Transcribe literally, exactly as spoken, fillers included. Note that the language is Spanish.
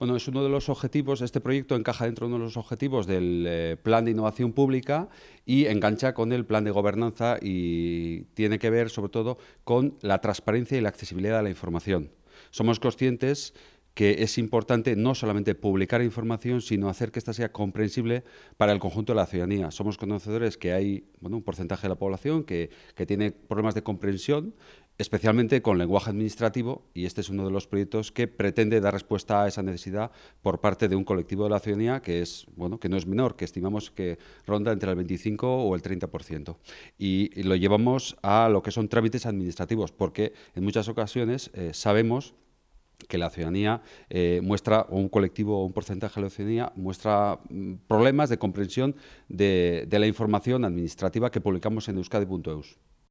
Bueno, es uno de los objetivos, este proyecto encaja dentro de uno de los objetivos del eh, Plan de Innovación Pública y engancha con el Plan de Gobernanza y tiene que ver sobre todo con la transparencia y la accesibilidad de la información. Somos conscientes que es importante no solamente publicar información, sino hacer que ésta sea comprensible para el conjunto de la ciudadanía. Somos conocedores que hay bueno, un porcentaje de la población que, que tiene problemas de comprensión, especialmente con lenguaje administrativo, y este es uno de los proyectos que pretende dar respuesta a esa necesidad por parte de un colectivo de la ciudadanía que, es, bueno, que no es menor, que estimamos que ronda entre el veinticinco o el treinta por ciento. Y, y lo llevamos a lo que son trámites administrativos, porque en muchas ocasiones eh, sabemos que la ciudadanía eh, muestra, o un colectivo o un porcentaje de la ciudadanía muestra mm, problemas de comprensión de, de la información administrativa que publicamos en euskadi punto eus.